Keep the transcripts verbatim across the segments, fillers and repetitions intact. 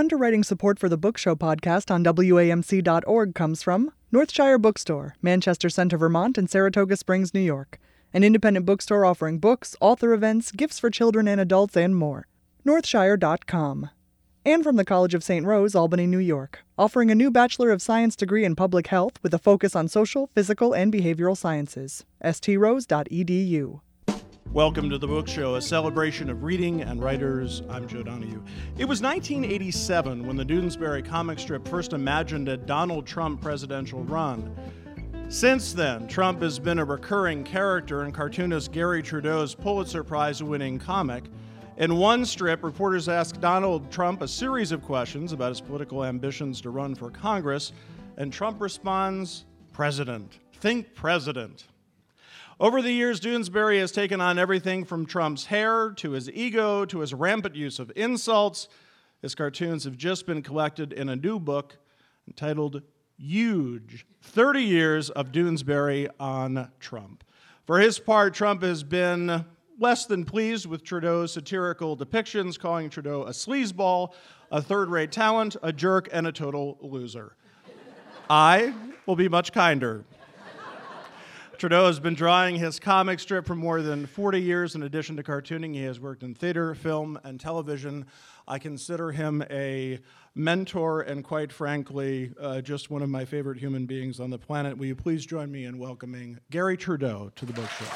underwriting support for the Book Show podcast on W A M C dot org comes from Northshire Bookstore, Manchester Center, Vermont, and Saratoga Springs, New York. An independent bookstore offering books, author events, gifts for children and adults, and more. Northshire dot com. And from the College of Saint Rose, Albany, New York, offering a new Bachelor of Science degree in Public Health with a focus on social, physical, and behavioral sciences. s t rose dot e d u. Welcome to The Book Show, a celebration of reading and writers. I'm Joe Donahue. It was nineteen eighty-seven when the Doonesbury comic strip first imagined a Donald Trump presidential run. Since then, Trump has been a recurring character in cartoonist Gary Trudeau's Pulitzer Prize-winning comic. In one strip, reporters ask Donald Trump a series of questions about his political ambitions to run for Congress, and Trump responds, "President. Think president." Over the years, Doonesbury has taken on everything from Trump's hair to his ego to his rampant use of insults. His cartoons have just been collected in a new book entitled Huge, thirty years of Doonesbury on Trump. For his part, Trump has been less than pleased with Trudeau's satirical depictions, calling Trudeau a sleazeball, a third-rate talent, a jerk, and a total loser. I will be much kinder. Trudeau has been drawing his comic strip for more than forty years. In addition to cartooning, he has worked in theater, film, and television. I consider him a mentor and, quite frankly, uh, just one of my favorite human beings on the planet. Will you please join me in welcoming Gary Trudeau to the Book Show?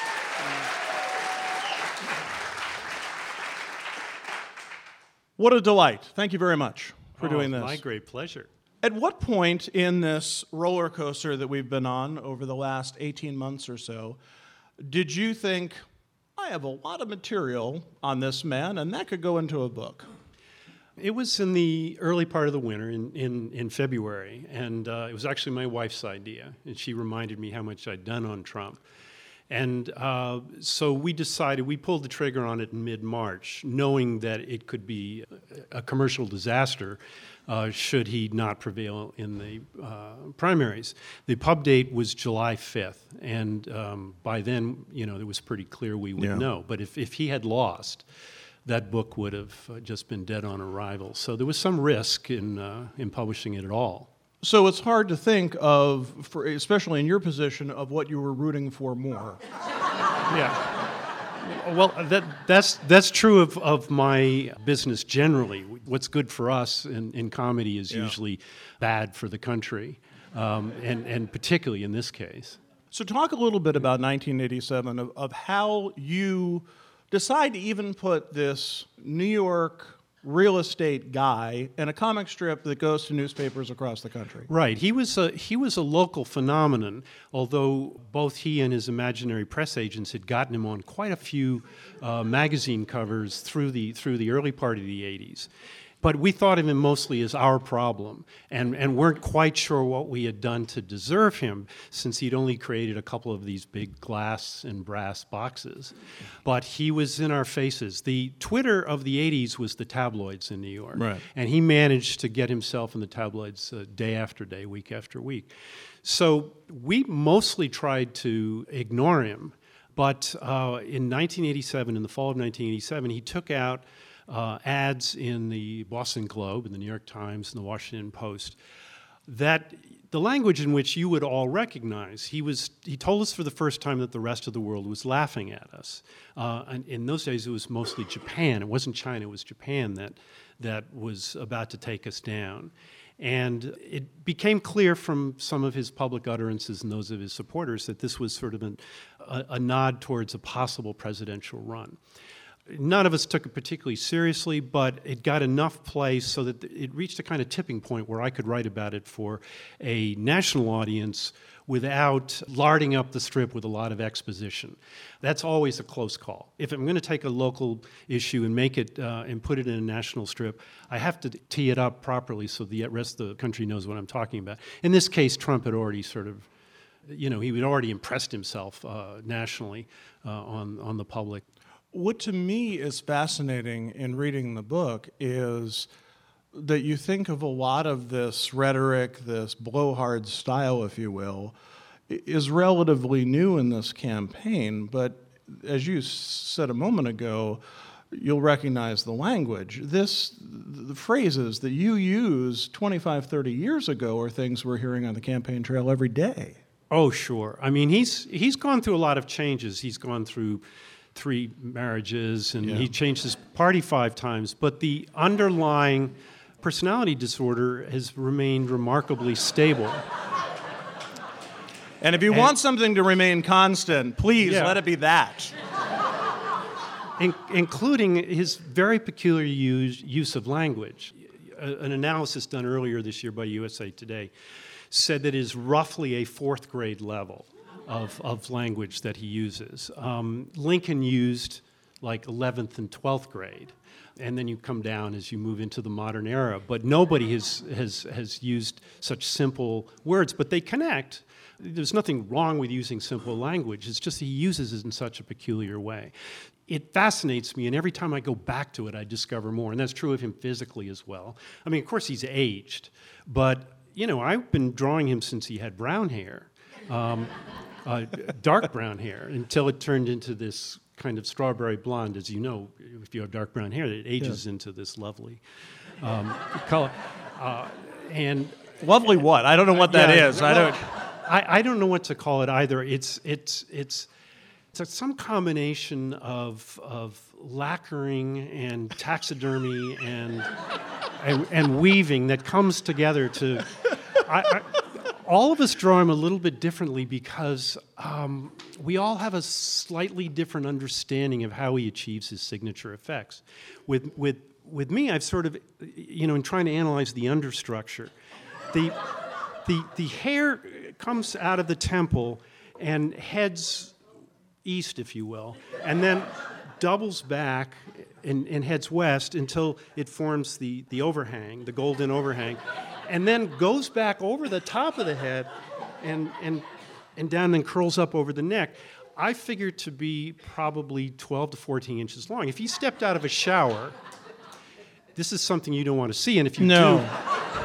What a delight. Thank you very much for oh, doing this. My great pleasure. At what point in this roller coaster that we've been on over the last eighteen months or so did you think, I have a lot of material on this man, and that could go into a book? It was in the early part of the winter, in, in, in February, and uh, it was actually my wife's idea, and she reminded me how much I'd done on Trump. And uh, so we decided, we pulled the trigger on it in mid-March, knowing that it could be a commercial disaster uh, should he not prevail in the uh, primaries. The pub date was July fifth, and um, by then, you know, it was pretty clear we would yeah. know. But if, if he had lost, that book would have just been dead on arrival. So there was some risk in uh, in publishing it at all. So it's hard to think of, for, especially in your position, of what you were rooting for more. Yeah. Well, that, that's that's true of, of my business generally. What's good for us in, in comedy is yeah. usually bad for the country, um, and, and particularly in this case. So talk a little bit about nineteen eighty-seven, of, of how you decide to even put this New York real estate guy in a comic strip that goes to newspapers across the country. Right. He was a he was a local phenomenon, although both he and his imaginary press agents had gotten him on quite a few uh, magazine covers through the through the early part of the eighties. But we thought of him mostly as our problem, and, and weren't quite sure what we had done to deserve him, since he'd only created a couple of these big glass and brass boxes. But he was in our faces. The Twitter of the eighties was the tabloids in New York. Right. And he managed to get himself in the tabloids uh, day after day, week after week. So we mostly tried to ignore him. But uh, in nineteen eighty-seven, in the fall of nineteen eighty-seven, he took out Uh, ads in the Boston Globe, in the New York Times, and the Washington Post, that the language in which you would all recognize. He was. He told us for the first time that the rest of the world was laughing at us. Uh, and in those days, it was mostly Japan. It wasn't China. It was Japan that that was about to take us down. And it became clear from some of his public utterances and those of his supporters that this was sort of an, a, a nod towards a possible presidential run. None of us took it particularly seriously, but it got enough play so that it reached a kind of tipping point where I could write about it for a national audience without larding up the strip with a lot of exposition. That's always a close call. If I'm going to take a local issue and make it uh, and put it in a national strip, I have to tee it up properly so the rest of the country knows what I'm talking about. In this case, Trump had already sort of, you know, he had already impressed himself uh, nationally uh, on on the public. What to me is fascinating in reading the book is that you think of a lot of this rhetoric, this blowhard style, if you will, is relatively new in this campaign. But as you said a moment ago, you'll recognize the language. This, the phrases that you use twenty-five, thirty years ago are things we're hearing on the campaign trail every day. Oh, sure. I mean, he's he's gone through a lot of changes. He's gone through three marriages, and Yeah. he changed his party five times. But the underlying personality disorder has remained remarkably stable. And if you And- want something to remain constant, please Yeah. let it be that. In, including his very peculiar use, use of language. A, an analysis done earlier this year by U S A Today said that it is roughly a fourth grade level of, of language that he uses. Um, Lincoln used like eleventh and twelfth grade, and then you come down as you move into the modern era. But nobody has, has, has used such simple words, but they connect. There's nothing wrong with using simple language. It's just he uses it in such a peculiar way. It fascinates me, and every time I go back to it, I discover more. And that's true of him physically as well. I mean, of course, he's aged, but, you know, I've been drawing him since he had brown hair, um, uh, dark brown hair, until it turned into this kind of strawberry blonde. As you know, if you have dark brown hair, it ages Yeah. into this lovely um, color. Uh, and Lovely what? I don't know what that yeah, is. I well, don't. I, I don't know what to call it either. It's it's it's it's some combination of of lacquering and taxidermy and and, and weaving that comes together to. I, I, all of us draw him a little bit differently because um, we all have a slightly different understanding of how he achieves his signature effects. With with with me, I've sort of, you know, in trying to analyze the understructure, the the the hair comes out of the temple and heads east, if you will, and then doubles back and, and heads west until it forms the, the overhang, the golden overhang, and then goes back over the top of the head and, and, and down and curls up over the neck. I figure to be probably twelve to fourteen inches long. If he stepped out of a shower, this is something you don't want to see, and if you No. do...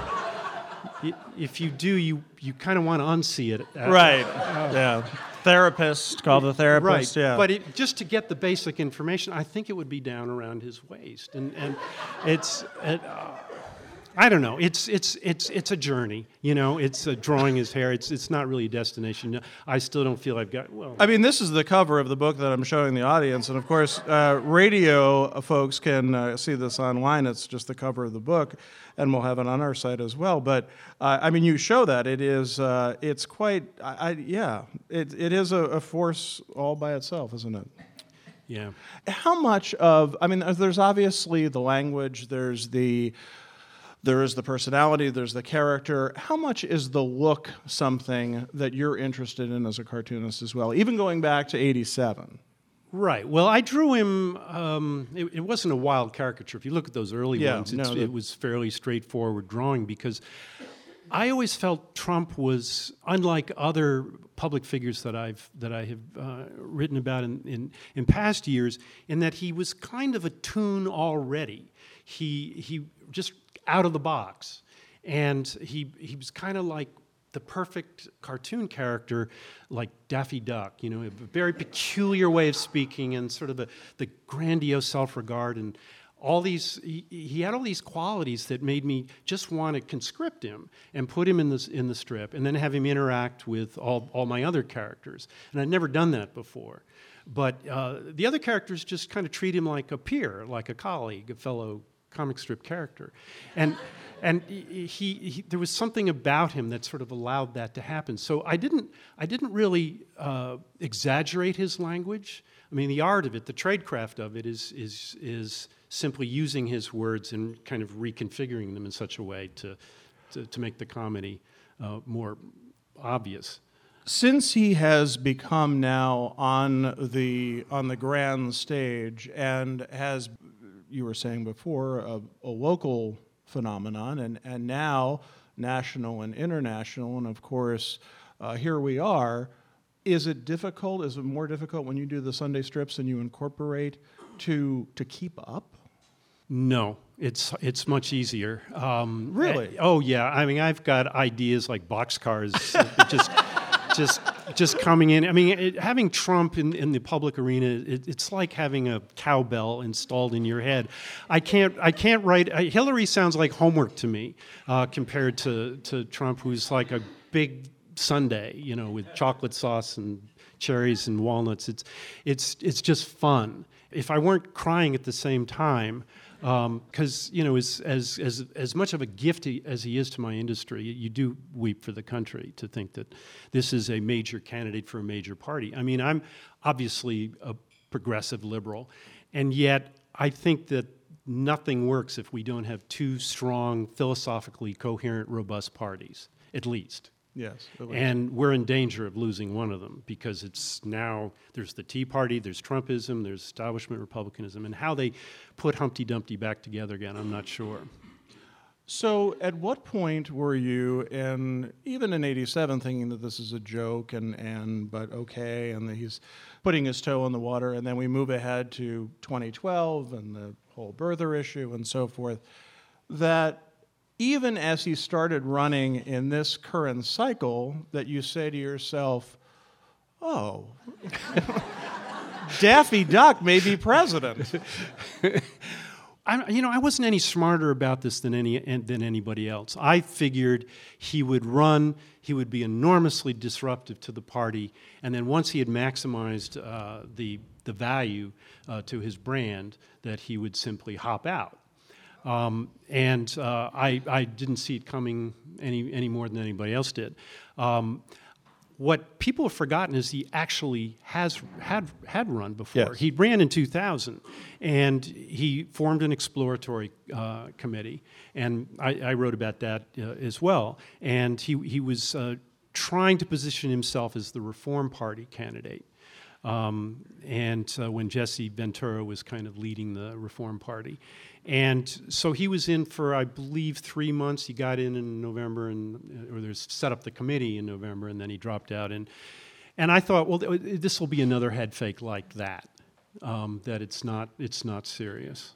If you do, you, you kind of want to unsee it. Right. Yeah. Therapist, call the therapist. Right. Yeah. But it, just to get the basic information, I think it would be down around his waist, and and it's it, uh, I don't know. It's it's it's it's a journey. You know, it's uh, drawing his hair. It's it's not really a destination. I still don't feel I've got well. I mean, this is the cover of the book that I'm showing the audience, and of course, uh, radio folks can uh, see this online. It's just the cover of the book, and we'll have it on our site as well. But uh, I mean, you show that it is. Uh, it's quite. I, I, yeah. It it is a, a force all by itself, isn't it? Yeah. How much of? I mean, there's obviously the language. There's the. There is the personality, there's the character. How much is the look something that you're interested in as a cartoonist as well, even going back to eighty-seven? Right. Well, I drew him. Um, it, it wasn't a wild caricature. If you look at those early Yeah, ones, no, it's, the- it was fairly straightforward drawing because I always felt Trump was unlike other public figures that I've that I have uh, written about in, in in past years, in that he was kind of a tune already. He he just out of the box, and he he was kind of like the perfect cartoon character, like Daffy Duck, you know, a very peculiar way of speaking and sort of the, the grandiose self-regard and all these, he, he had all these qualities that made me just want to conscript him and put him in, this, in the strip and then have him interact with all, all my other characters. And I'd never done that before. But uh, the other characters just kind of treat him like a peer, like a colleague, a fellow comic strip character. And and he, he, he there was something about him that sort of allowed that to happen. So I didn't I didn't really uh, exaggerate his language. I mean, the art of it, the tradecraft of it is is is simply using his words and kind of reconfiguring them in such a way to to, to make the comedy uh, more obvious. Since he has become now on the on the grand stage and has, you were saying before, a, a local phenomenon, and, and now national and international, and of course, uh, here we are. Is it difficult? Is it more difficult when you do the Sunday strips and you incorporate to to keep up? No, it's it's much easier. Um, Really? uh, oh yeah. I mean, I've got ideas like boxcars, just just just coming in. I mean, it, having Trump in, in the public arena, it, it's like having a cowbell installed in your head. I can't I can't write. Uh, Hillary sounds like homework to me uh, compared to, to Trump, who's like a big sundae, you know, with chocolate sauce and cherries and walnuts. It's it's it's just fun. If I weren't crying at the same time, because um, you know, as as as as much of a gift he, as he is to my industry, you do weep for the country to think that this is a major candidate for a major party. I mean, I'm obviously a progressive liberal, and yet I think that nothing works if we don't have two strong, philosophically coherent, robust parties, at least. Yes. And we're in danger of losing one of them because it's now, there's the Tea Party, there's Trumpism, there's establishment Republicanism, and how they put Humpty Dumpty back together again, I'm not sure. So at what point were you, in even in eighty-seven, thinking that this is a joke and, and but okay, and that he's putting his toe in the water, and then we move ahead to twenty twelve and the whole birther issue and so forth, that even as he started running in this current cycle, that you say to yourself, oh, Daffy Duck may be president. I, you know, I wasn't any smarter about this than any than anybody else. I figured he would run, he would be enormously disruptive to the party, and then once he had maximized uh, the the value uh, to his brand, that he would simply hop out. Um, and uh, I, I didn't see it coming any any more than anybody else did. Um, what people have forgotten is he actually has had had run before. Yes. He ran in two thousand, and he formed an exploratory uh, committee, and I, I wrote about that uh, as well. And he he was uh, trying to position himself as the Reform Party candidate. Um, and uh, when Jesse Ventura was kind of leading the Reform Party. And so he was in for, I believe, three months. He got in in November, and or there's set up the committee in November, and then he dropped out. And and I thought, well, th- this will be another head fake like that, um, that it's not it's not serious.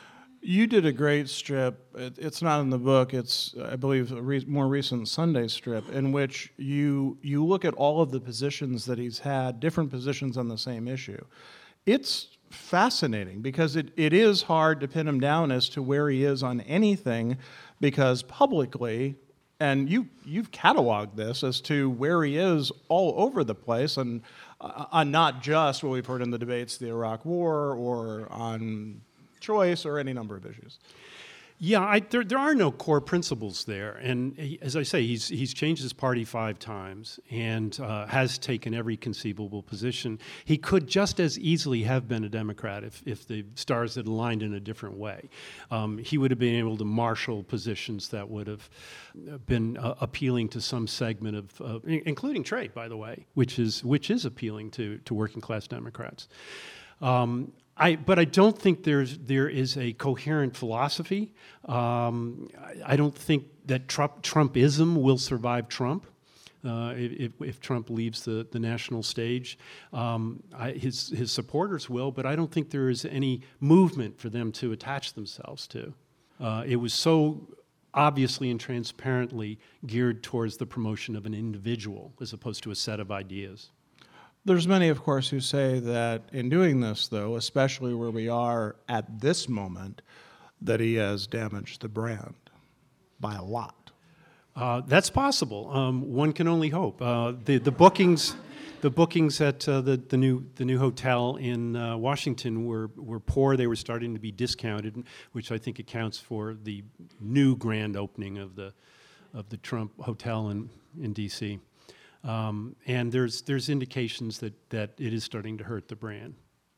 You did a great strip. It, it's not in the book. It's, I believe, a re- more recent Sunday strip in which you you look at all of the positions that he's had, different positions on the same issue. It's fascinating because it, it is hard to pin him down as to where he is on anything, because publicly, and you you've cataloged this as to where he is all over the place, and uh, on not just what we've heard in the debates, the Iraq War, or on choice, or any number of issues. Yeah, I, there there are no core principles there, and he, as I say, he's he's changed his party five times and uh, has taken every conceivable position. He could just as easily have been a Democrat if if the stars had aligned in a different way. Um, he would have been able to marshal positions that would have been uh, appealing to some segment of, uh, including trade, by the way, which is which is appealing to to working class Democrats. Um, I, but I don't think there's there is a coherent philosophy. Um, I, I don't think that Trump, Trumpism will survive Trump uh, if, if Trump leaves the, the national stage. Um, I, his his supporters will, but I don't think there is any movement for them to attach themselves to. Uh, it was so obviously and transparently geared towards the promotion of an individual as opposed to a set of ideas. There's many, of course, who say that in doing this, though, especially where we are at this moment, that he has damaged the brand by a lot. Uh, that's possible. Um, one can only hope. Uh, the the bookings, the bookings at uh, the the new the new hotel in uh, Washington were were poor. They were starting to be discounted, which I think accounts for the new grand opening of the of the Trump Hotel in in D C Um, and there's there's indications that, that it is starting to hurt the brand.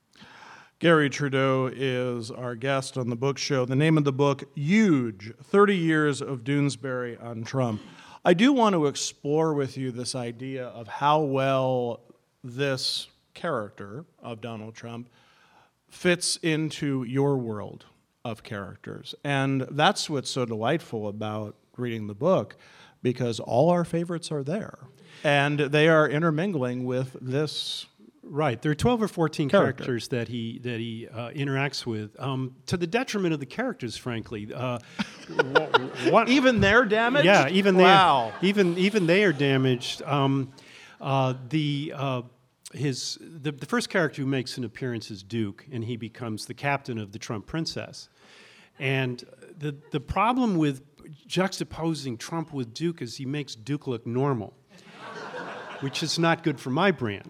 Garry Trudeau is our guest on the book show. The name of the book, Huge, thirty years of Doonesbury on Trump. I do want to explore with you this idea of how well this character of Donald Trump fits into your world of characters. And that's what's so delightful about reading the book, because all our favorites are there. And they are intermingling with this. Right, there are twelve or fourteen character. characters that he that he uh, interacts with, um, to the detriment of the characters, frankly. Uh, what, even they're damaged? Yeah, even wow. they, even even they are damaged. Um, Uh, the uh, his the, the first character who makes an appearance is Duke, and he becomes the captain of the Trump Princess. And the the problem with juxtaposing Trump with Duke is he makes Duke look normal, which is not good for my brand.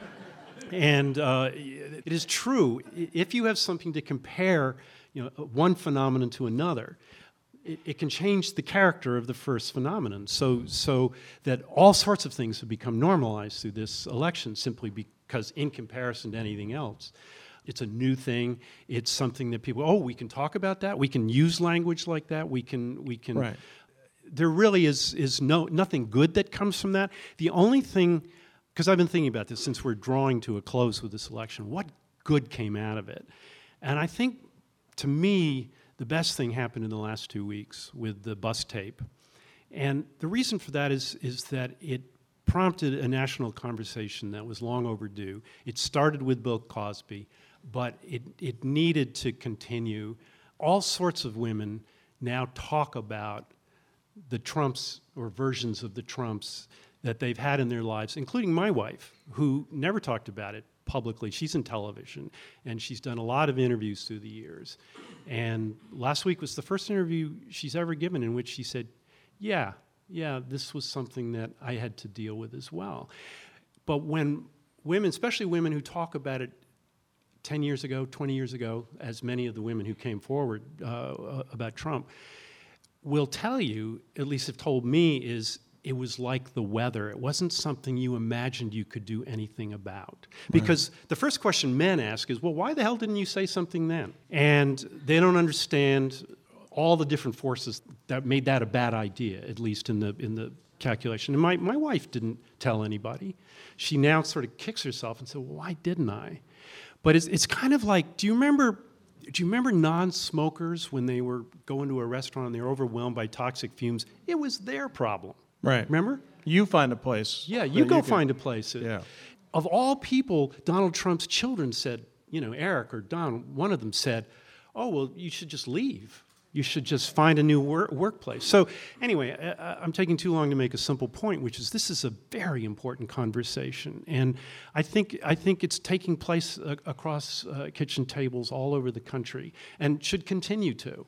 And uh, it is true, if you have something to compare, you know, one phenomenon to another, it, it can change the character of the first phenomenon. So, so that all sorts of things have become normalized through this election simply because, in comparison to anything else, it's a new thing. It's something that people, oh, we can talk about that. We can use language like that. We can, we can. Right. There really is is no nothing good that comes from that. The only thing, because I've been thinking about this since we're drawing to a close with this election, what good came out of it? And I think, to me, the best thing happened in the last two weeks with the bus tape. And the reason for that is, is that it prompted a national conversation that was long overdue. It started with Bill Cosby, but it, it needed to continue. All sorts of women now talk about the Trumps, or versions of the Trumps, that they've had in their lives, including my wife, who never talked about it publicly. She's in television, and she's done a lot of interviews through the years. And last week was the first interview she's ever given in which she said, yeah, yeah, this was something that I had to deal with as well. But when women, especially women who talk about it ten years ago, twenty years ago, as many of the women who came forward uh, about Trump, will tell you, at least have told me, is it was like the weather. It wasn't something you imagined you could do anything about. Because right. The first question men ask is, well, why the hell didn't you say something then? And they don't understand all the different forces that made that a bad idea, at least in the in the calculation. And my, my wife didn't tell anybody. She now sort of kicks herself and said, well, why didn't I? But it's it's kind of like, do you remember do you remember non-smokers when they were going to a restaurant and they were overwhelmed by toxic fumes? It was their problem. Right. Remember? You find a place. Yeah, you go you find a place. Yeah. Of all people, Donald Trump's children said, you know, Eric or Don, one of them said, oh, well, you should just leave. You should just find a new wor- workplace. So anyway, I, I'm taking too long to make a simple point, which is this is a very important conversation. And I think I think it's taking place uh, across uh, kitchen tables all over the country and should continue to.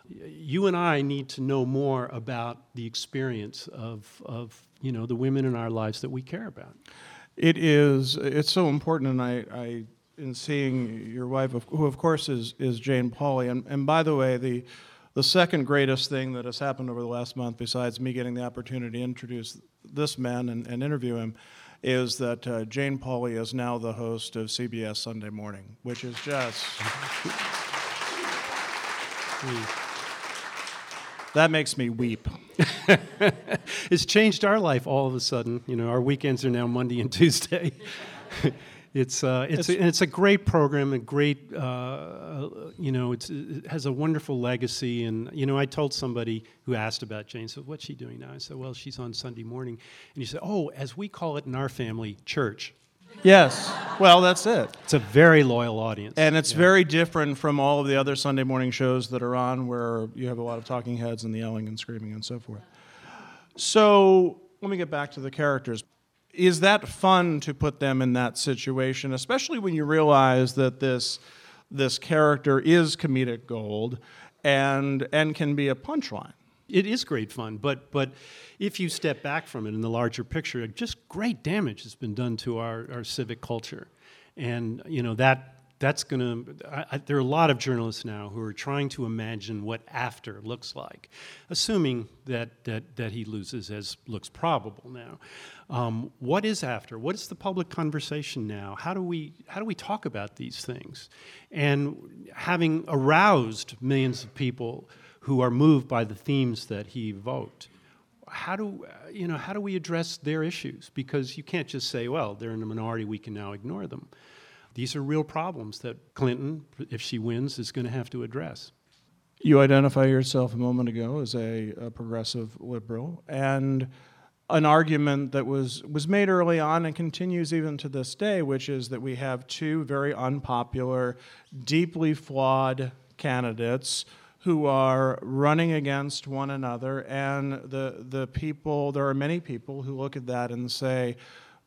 You and I need to know more about the experience of, of you know, the women in our lives that we care about. It is. It's so important, and I, I in seeing your wife, who of course is is Jane Pauley, and and by the way, the the second greatest thing that has happened over the last month, besides me getting the opportunity to introduce this man and, and interview him, is that uh, Jane Pauley is now the host of C B S Sunday Morning, which is just. That makes me weep. It's changed our life all of a sudden. You know, our weekends are now Monday and Tuesday. it's uh, it's, it's, a, and it's a great program, a great, uh, you know, it's, it has a wonderful legacy. And, you know, I told somebody who asked about Jane, so what's she doing now? I said, well, she's on Sunday morning. And he said, oh, as we call it in our family, church. Yes. Well, that's it. It's a very loyal audience. And it's yeah. very different from all of the other Sunday morning shows that are on where you have a lot of talking heads and the yelling and screaming and so forth. So let me get back to the characters. Is that fun to put them in that situation, especially when you realize that this this character is comedic gold and and can be a punchline? It is great fun, but but if you step back from it in the larger picture, just great damage has been done to our, our civic culture. And, you know, that that's going to... There are a lot of journalists now who are trying to imagine what after looks like, assuming that that, that he loses, as looks probable now. Um, what is after? What is the public conversation now? How do we how do we talk about these things? And having aroused millions of people who are moved by the themes that he evoked, how do you know? How do we address their issues? Because you can't just say, "Well, they're in a minority; we can now ignore them." These are real problems that Clinton, if she wins, is going to have to address. You identify yourself a moment ago as a, a progressive liberal, and an argument that was was made early on and continues even to this day, which is that we have two very unpopular, deeply flawed candidates who are running against one another, and the the people, there are many people who look at that and say,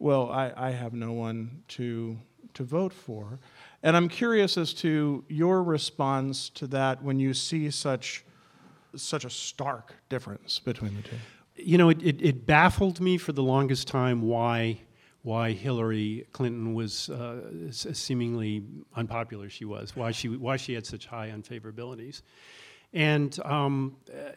well, I, I have no one to to vote for. And I'm curious as to your response to that when you see such such a stark difference between the two. You know, it, it, it baffled me for the longest time why why Hillary Clinton was uh, seemingly unpopular she was, why she why she had such high unfavorabilities. And um,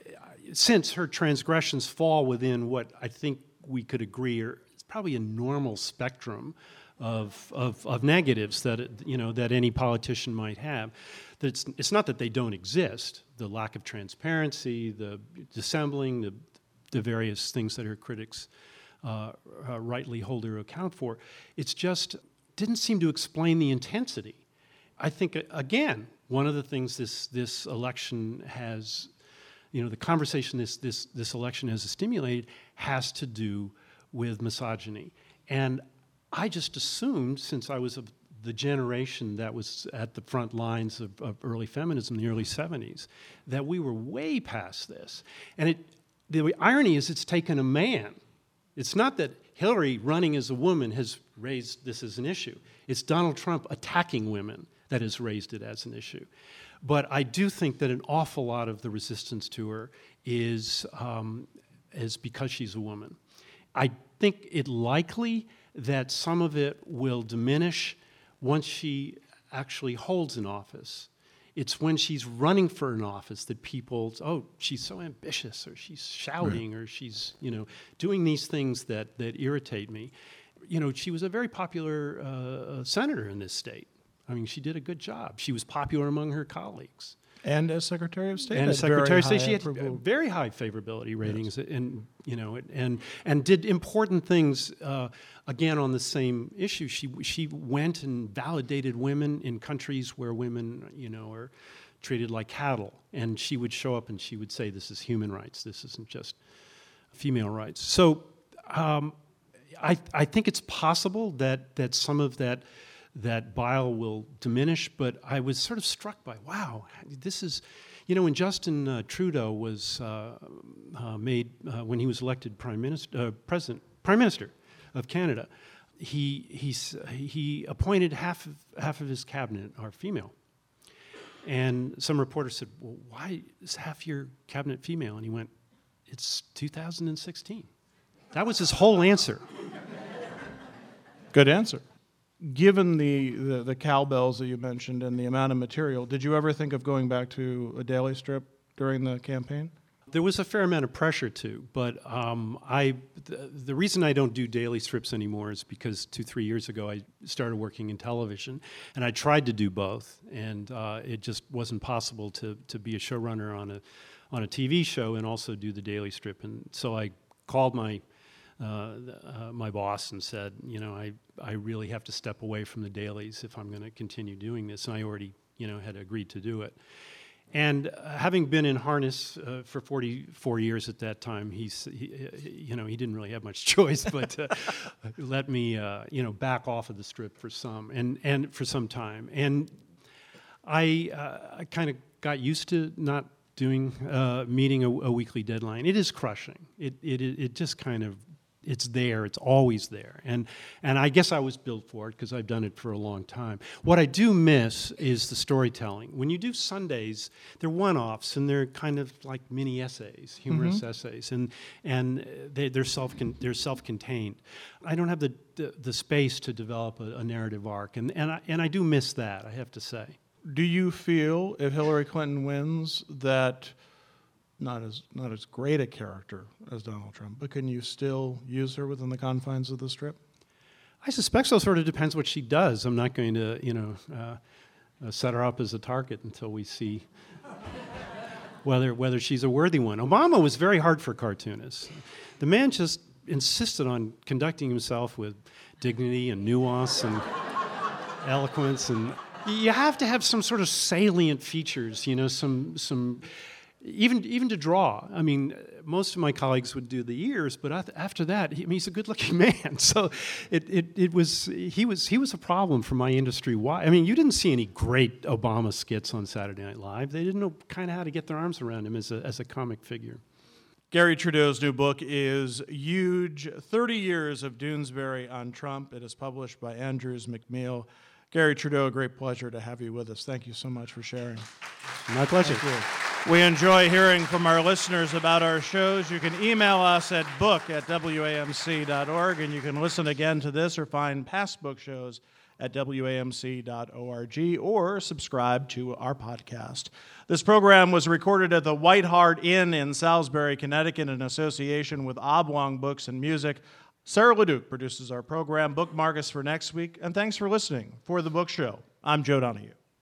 since her transgressions fall within what I think we could agree are it's probably a normal spectrum of, of, of negatives that it, you know that any politician might have. That it's, it's not that they don't exist. The lack of transparency, the dissembling, the the various things that her critics uh, uh, rightly hold her account for. It's just didn't seem to explain the intensity. I think again, one of the things this this election has, you know, the conversation this this this election has stimulated has to do with misogyny. And I just assumed, since I was of the generation that was at the front lines of, of early feminism in the early seventies, that we were way past this. And it, the irony is it's taken a man. It's not that Hillary running as a woman has raised this as an issue. It's Donald Trump attacking women that has raised it as an issue. But I do think that an awful lot of the resistance to her is, um, is because she's a woman. I think it likely that some of it will diminish once she actually holds an office. It's when she's running for an office that people, oh, she's so ambitious, or she's shouting, right. or she's, you know, doing these things that, that irritate me. You know, she was a very popular uh, senator in this state. I mean, she did a good job. She was popular among her colleagues. And as Secretary of State, and as Secretary of State, she had approval. very high favorability ratings, yes. and you know, and and did important things. Uh, again, on the same issue, she she went and validated women in countries where women, you know, are treated like cattle. And she would show up and she would say, "This is human rights. This isn't just female rights." So, um, I I think it's possible that that some of that. that bile will diminish, but I was sort of struck by, wow, this is, you know, when Justin uh, Trudeau was uh, uh, made, uh, when he was elected prime minister, uh, president, prime minister of Canada, he he he appointed half of half of his cabinet are female, and some reporter said, well, why is half your cabinet female? And he went, it's two thousand sixteen. That was his whole answer. Good answer. Given the, the, the cowbells that you mentioned and the amount of material, did you ever think of going back to a daily strip during the campaign? There was a fair amount of pressure to, but um, I the, the reason I don't do daily strips anymore is because two, three years ago I started working in television, and I tried to do both, and uh, it just wasn't possible to to be a showrunner on a on a T V show and also do the daily strip, and so I called my Uh, uh, my boss and said, you know, I, I really have to step away from the dailies if I'm going to continue doing this. And I already, you know, had agreed to do it. And uh, having been in harness uh, for forty-four years at that time, he's, he, you know, he didn't really have much choice but uh, let me, uh, you know, back off of the strip for some and, and for some time. And I, uh, I kind of got used to not doing uh, meeting a, a weekly deadline. It is crushing. It it it just kind of. It's there. It's always there. And and I guess I was built for it because I've done it for a long time. What I do miss is the storytelling. When you do Sundays, they're one-offs and they're kind of like mini essays, humorous mm-hmm. essays, and and they, they're self they're self-contained. I don't have the the, the space to develop a, a narrative arc, and and I, and I do miss that. I have to say. Do you feel if Hillary Clinton wins that? Not as not as great a character as Donald Trump, but can you still use her within the confines of the strip? I suspect so. Sort of depends what she does. I'm not going to, you know, uh, uh, set her up as a target until we see whether whether she's a worthy one. Obama was very hard for cartoonists. The man just insisted on conducting himself with dignity and nuance and eloquence, and you have to have some sort of salient features, you know, some some. Even even to draw, I mean, most of my colleagues would do the ears, but after that, he, I mean, he's a good-looking man. So it, it it was he was he was a problem for my industry. Why? I mean, you didn't see any great Obama skits on Saturday Night Live. They didn't know kind of how to get their arms around him as a as a comic figure. Gary Trudeau's new book is huge, thirty years of Doonesbury on Trump. It is published by Andrews McMeel. Gary Trudeau, a great pleasure to have you with us. Thank you so much for sharing. My pleasure. Thank you. We enjoy hearing from our listeners about our shows. You can email us at book at W A M C dot org, and you can listen again to this or find past book shows at W A M C dot org or subscribe to our podcast. This program was recorded at the White Hart Inn in Salisbury, Connecticut in association with Oblong Books and Music. Sarah LeDuc produces our program. Bookmark us for next week, and thanks for listening. For The Book Show, I'm Joe Donahue.